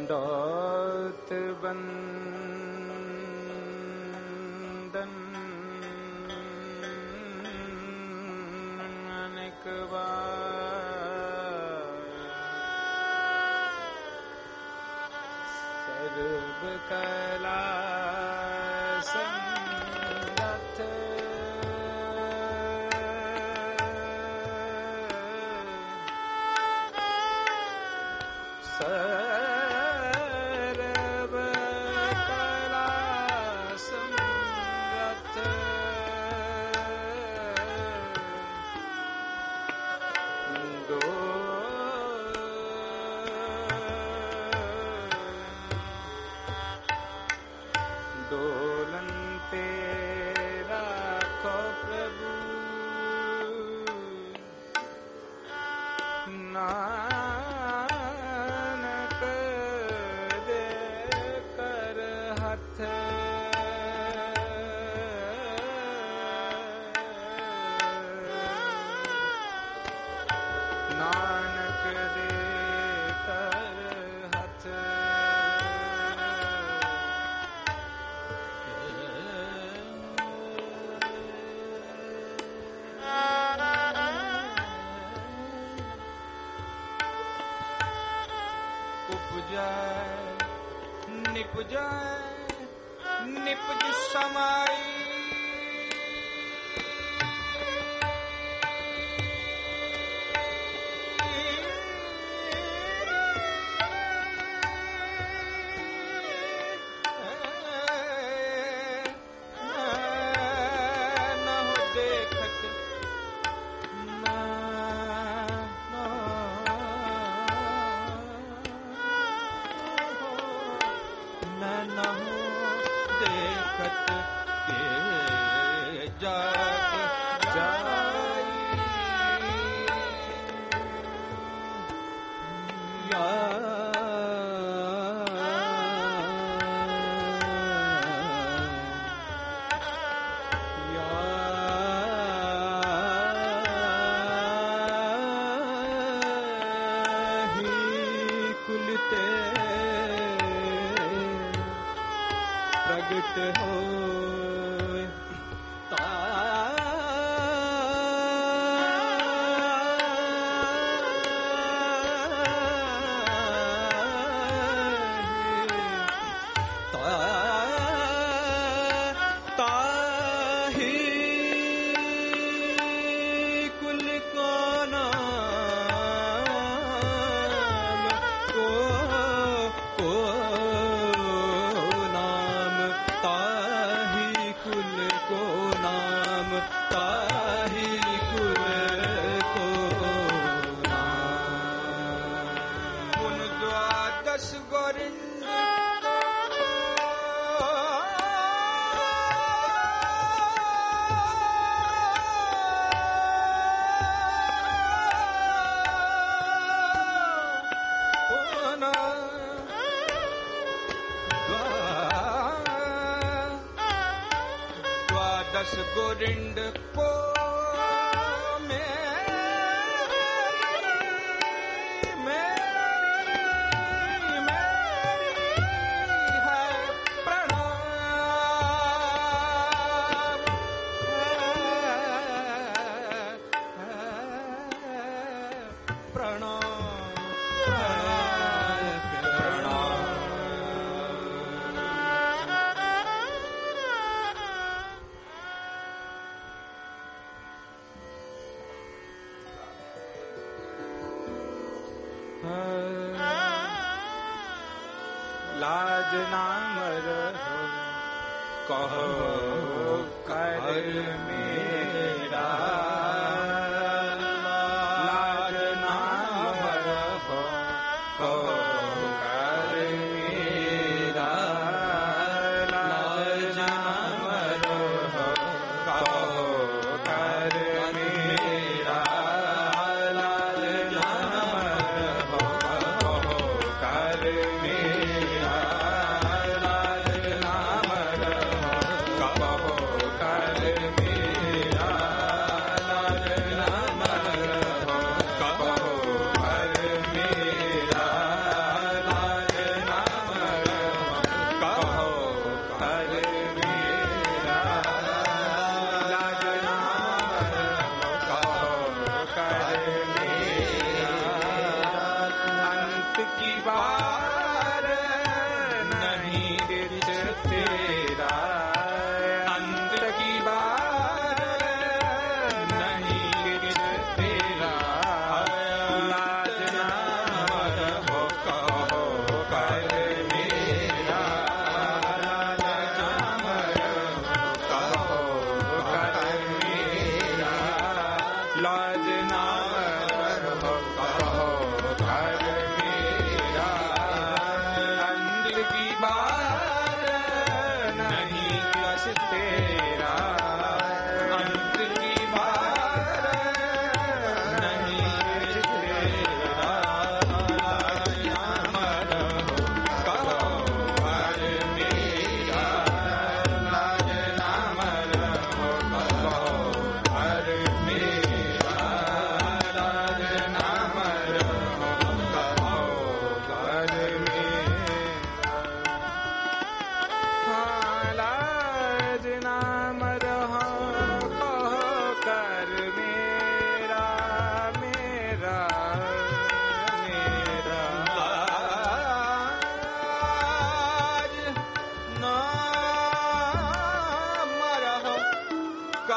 दौत बंदन अनेक बार सर्व कला संरथ सर्व कला संरथ दोलन तेरा को प्रभु नानक दे कर हथ नानक दे कर हथ निपुज निपुज समाई न हो देखत न हो देखत के जाग जाई या ही कुलते प्रगट हो ताही कुल को नाम को नाम ताही कुल को नाम ताही कुल को नाम पुन द्वादश गोरिंद दस गोरिंड को लाज नाम रहो कहो कर मेरा लाज नाम रहो कहो कर मेरा लाज नाम रहो कहो कर मेरा लाज नाम रहो कहो कर मेरा लाज नाम रहो कहो कर मेरा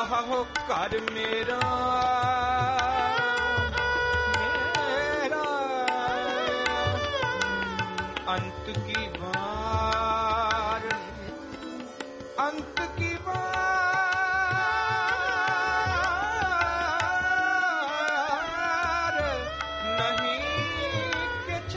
कहो कर मेरा अंत की बार, अंत की बार नहीं किछ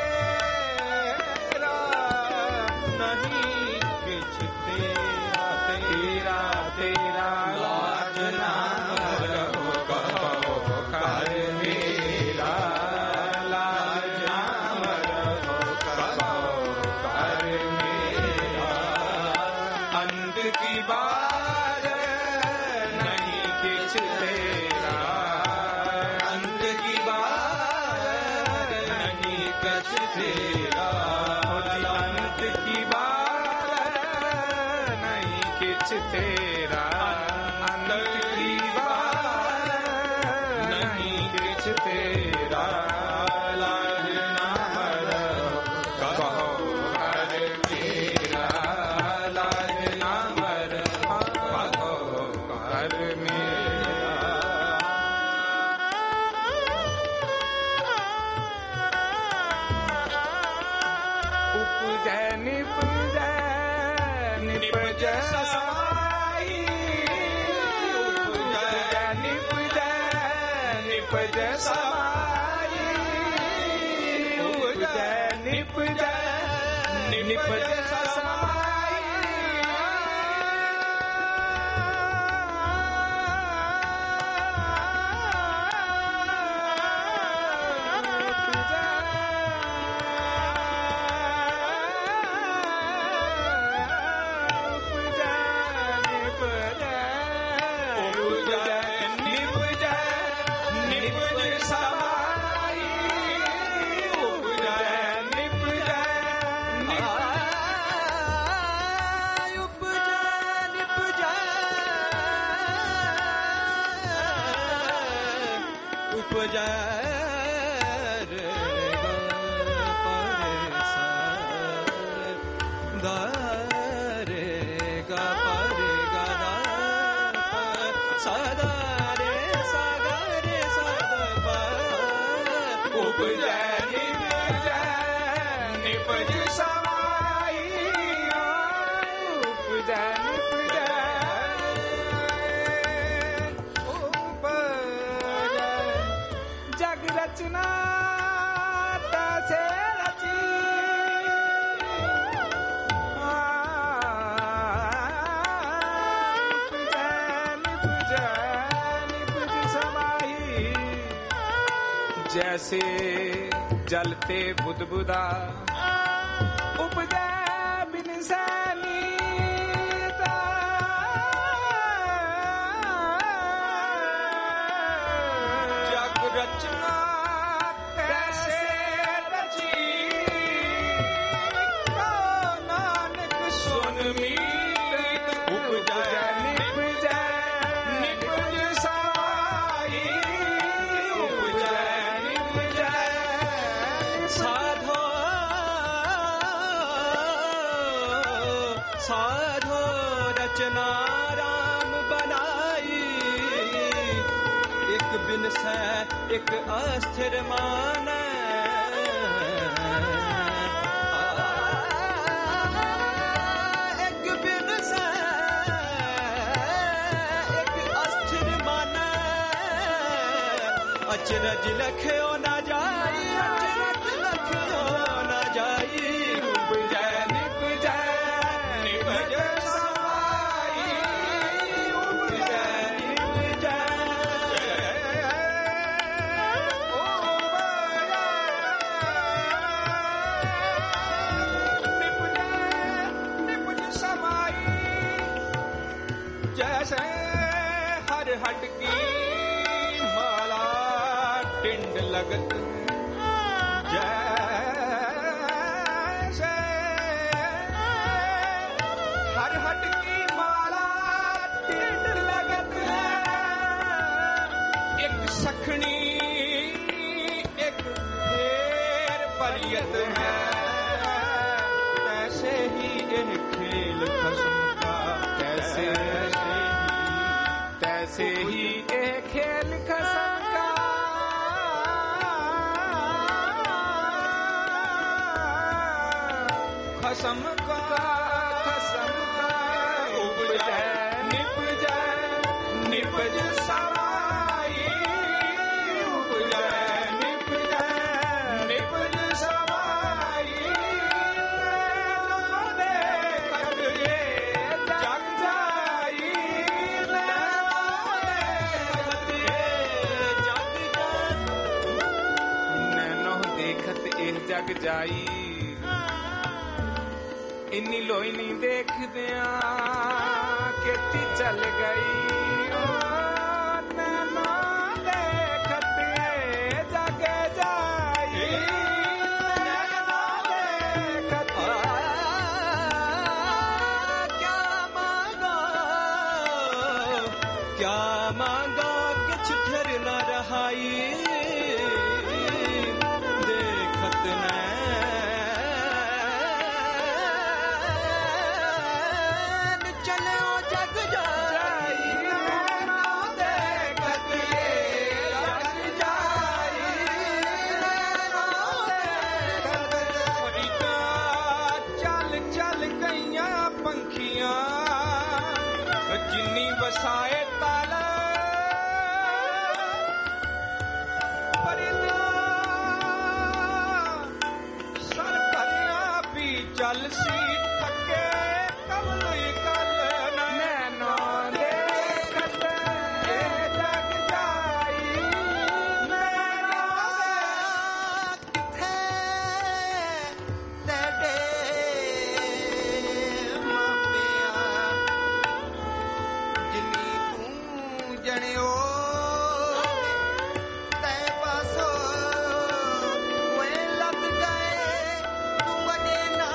तेरा, नहीं किछ तेरा, तेरा तेरा लाज ना रहो कहो कर मेरा, लाज ना रहो कहो कर मेरा, अंत की बार नहीं किछ तेरा, अंत की बार नहीं किछ तेरा, अंत की बार नहीं किछ तेरा, अंत की बार नहीं किछ तेरा, लाज ना रहो कहो कर मेरा, लाज ना रहो कहो कर मेरा। उपजै निपजै निपजै समाई, उपजै निपजै निपजै समाई, उपजै निपजै निपजै समाई, जग रचना तैसे रची, निपज समाई, जैसे जलते बुदबुदा उपजै बिन सैनीता, जग रचना कैसे रची, नानक सुन मीत उपजै निपजै निपज समाई, उपजै निपजै साधो साधो रचना राम बनाई, एक बिन सै एक अस्थिर मानै, एक बिन सै एक अस्थिर मानै, अचरज लख्यो न जाई, अचरज लख्यो न जाई, उपजै निपजै निपजै समाई, उपजै निपजै निपज समाई, जैसे हर हट की माला टिंड लगत, जैसे हर हट की माला टिंड लगत, एक सखनी एक फेर परियत है, कैसे ही यह खेल खस्म का, कैसे ही वैसे ही एक खेल खसम का खसम का उपजै निपज समाई उपजै निपज समाई देखत ये जग जाई नैनो देखत ये जग जाई इन्नी लोई नहीं देख दिया खेती चल गई नैनो देखत जग जाई नैनो देखत क्या मांगा किछ फिर न रहाई देखत बसाए ताला परिंदा सर परिया भी चल सी थके कवलई कल नैनो देखत ये जग जाई नैनो किथे तेरे जणियो तै पासो वे लग गए तू वडे ना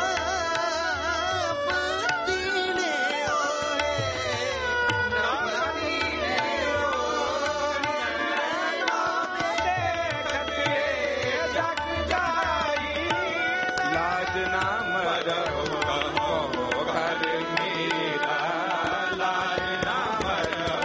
पतीने ओए ना पतीने देखत जग जाई लाज ना मरो घर मेरा लाज ना मरो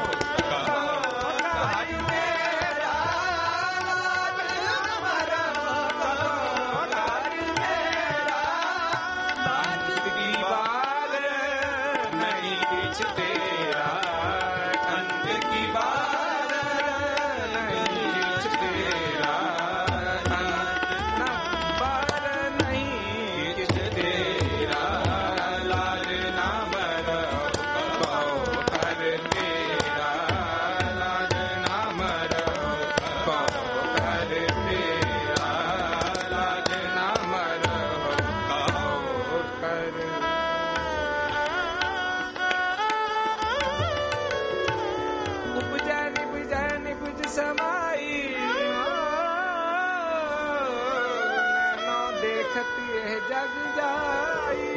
जग जाई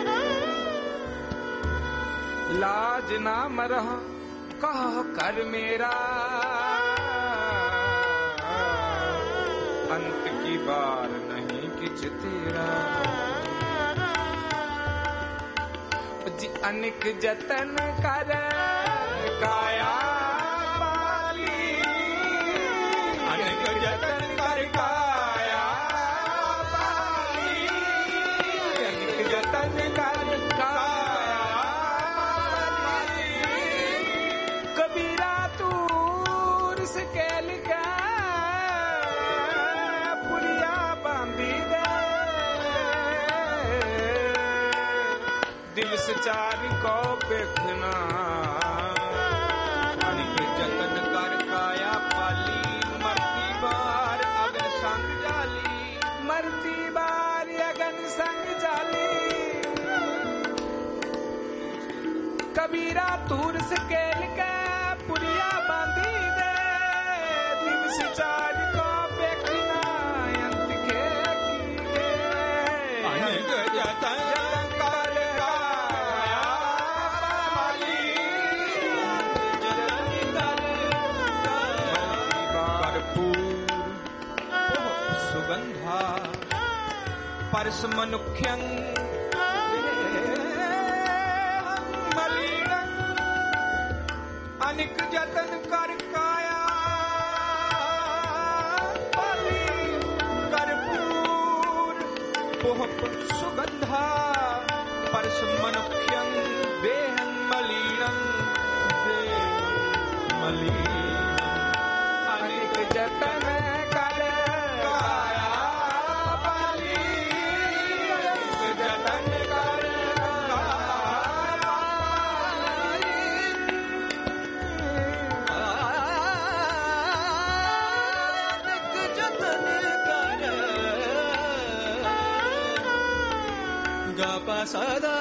लाज ना मरह कह कर मेरा अंत की बार नहीं किछ तेरा जी अनेक जतन कर काया पाली अनेक जतन कर काया जतन कर काया कबीरा तूर से कैल का पुरिया बांधी दे दिल से चार को देखना अनेक जतन कर काया पाली मरती बार अगन संग जाली मरती बार अगन संग जाली कबीरा तूर से केल के पुरिया बांधी दे दिल से चार को देखना अंत के की अनेक जतन कर काया पाली सुगंधा परस मनुष्यं मलिनं अनिक जतन कर काया पाली कर्पूर पोहप सुगंधा परसमनुख्यं देहं मलिनं अनेक जतन कर काया पाली अनेक जतन कर सदा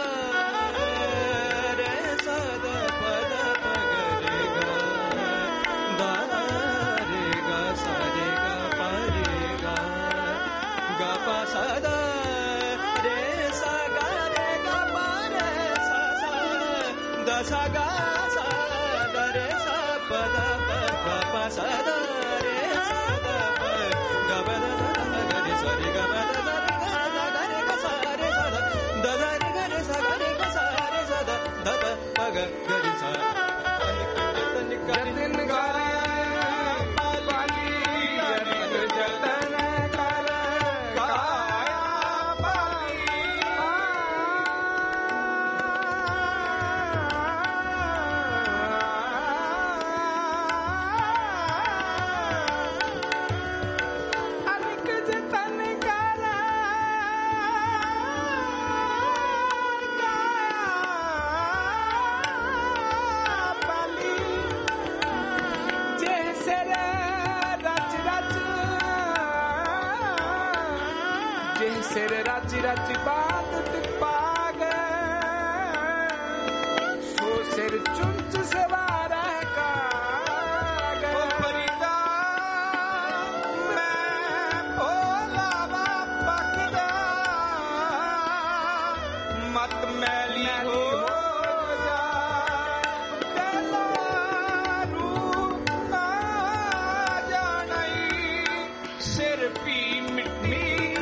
रे सदा पद पगरे गा रे गा सा रे गा प रे गा प सदा रे सा गा रे गा प रे सा सा द सा गा सा द रे सा प द प प सदा रे सा द प ग प द ग रे सा रे गा प द ग रे गा सा रे सा द द ग रे सा जतन कर पाली अनेक जतन कर काया पाली अनेक जतन कर सिर रच रच बात पाग सो सिर चुंच सवार का परिदा मैं भोलावा पकदा मत मैली हो जा तेला रूप ना जानई सिर पी मिट्टी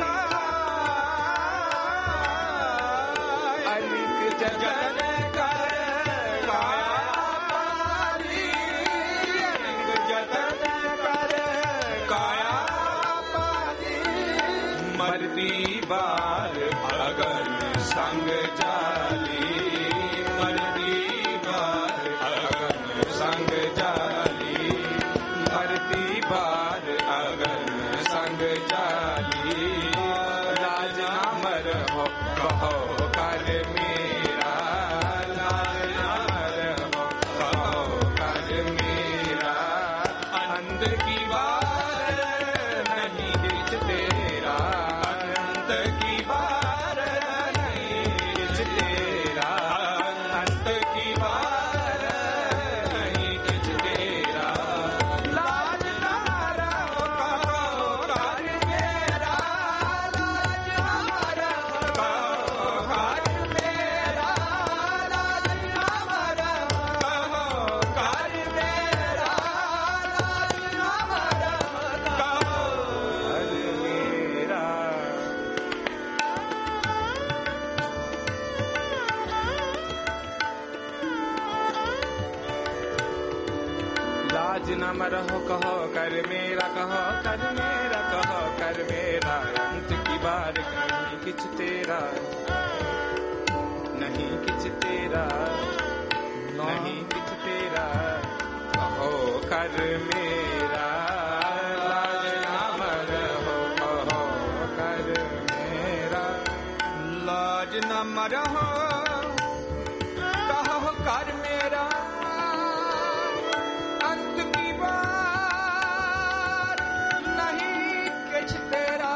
जतन कर काया पाली अनेक जतन कर काया पाली मरती बार अगन संग जाली मरती बार अगन संग जाली मरती बार अगन संग जाली लाज ना मर हो कहो कर मेरा लाज ना मर हो कहो कर मेरा अंत की बार नहीं किछ तेरा अंत की बार नहीं किछ तेरा अंत की बार नहीं किछ तेरा लाज ना रहो कहो कर मेरा लाज ना रहो कहो कर मेरा लाज ना रहो कहो कर मेरा लाज ना रहो कहो कर मेरा लाज न मरहो कहो कर मेरा कहो कर मेरा कहो कर मेरा अंत की बार नहीं किछ तेरा नहीं किछ तेरा नहीं किछ तेरा कहो कर मेरा लाज न मरहो कहो कर मेरा लाज न मरहो कहो कर मेरा अंत की बार नहीं किछ तेरा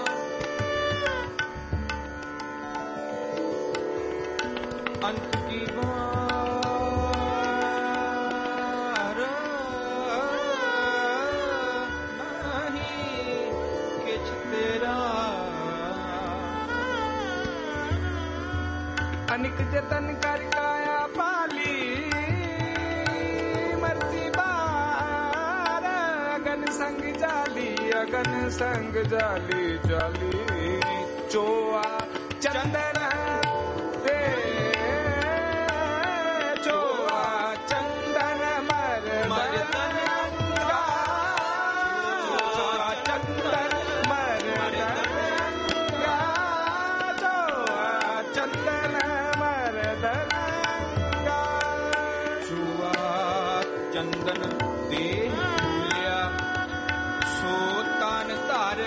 अंत की बार नहीं किछ तेरा अनिक जतन कर काया पाली मरती बार अगन संग जाली अगन संग जाली जाली चोआ चंदन दे चोआ चंदन मर देह भूलिया सो तन धर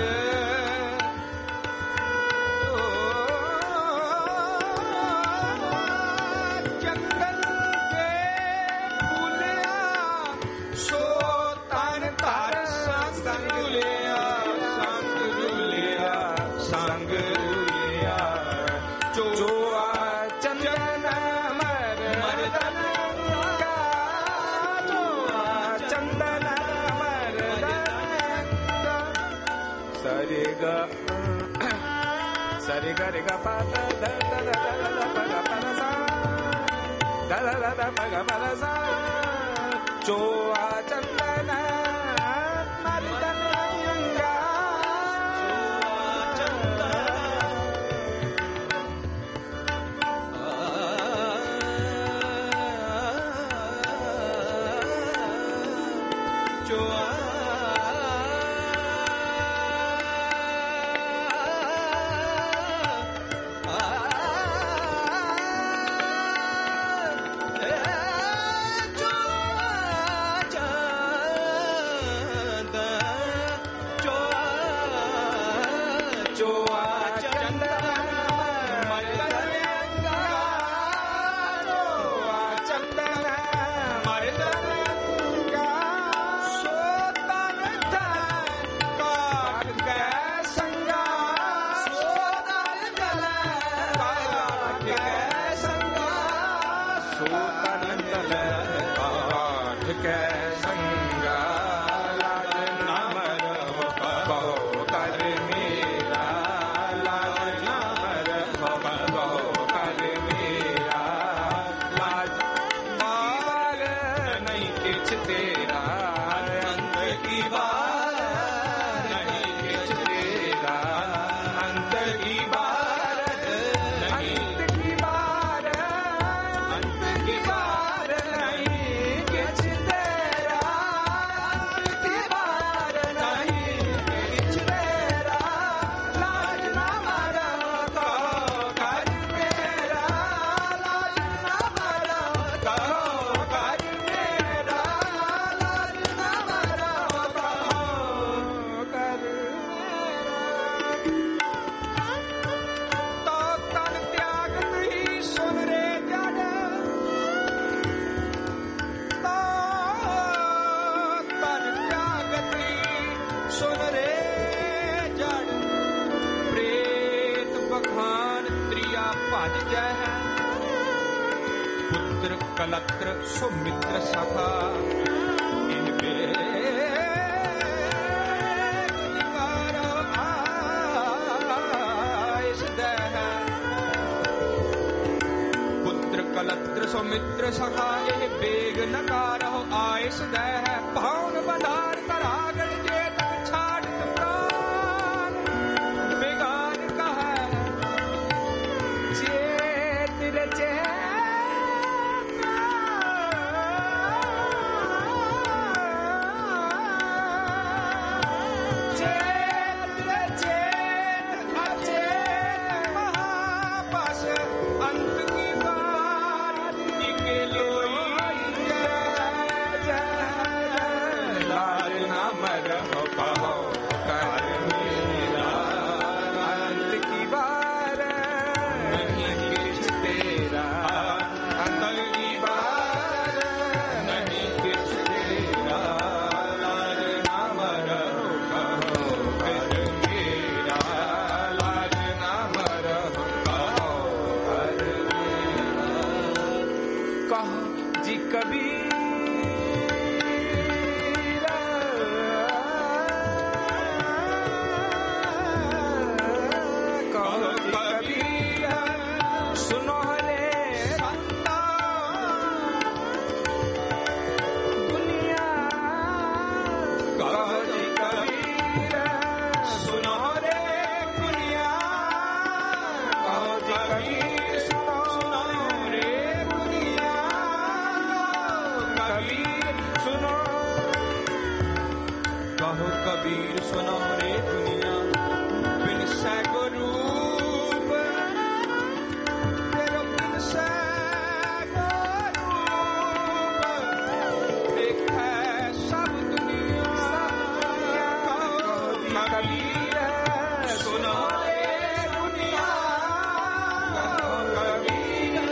चंदन के भूलिया सो तन धर संग रुलिया संग रुलिया जो चंदन मर्दन का जो चंदन मर्दन का सरे ग रे ग पा द द द द प ग प द सा द द द द प ग प द सा जो चंदन मर्दन का पुत्र कलत्र सुमित्र सखा इन पुत्र कलत्र सुमित्र सखा यह बेग नकार आयस दह पावन बधार करागण जेत छाड़त प्राण बेगान कह चेत रचे कबीर सुनो रे दुनिया बिन सैगो रूप तेरो बिन सैगो रूप देखै कबीर सुनो रे दुनिया कबीर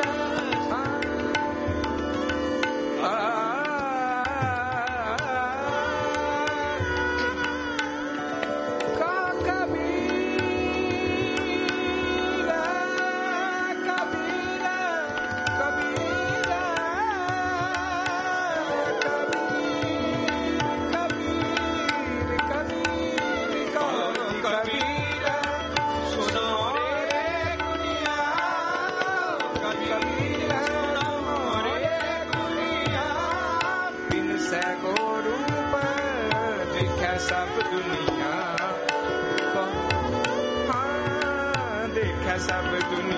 सब दुनिया हाँ देखा सब दुनिया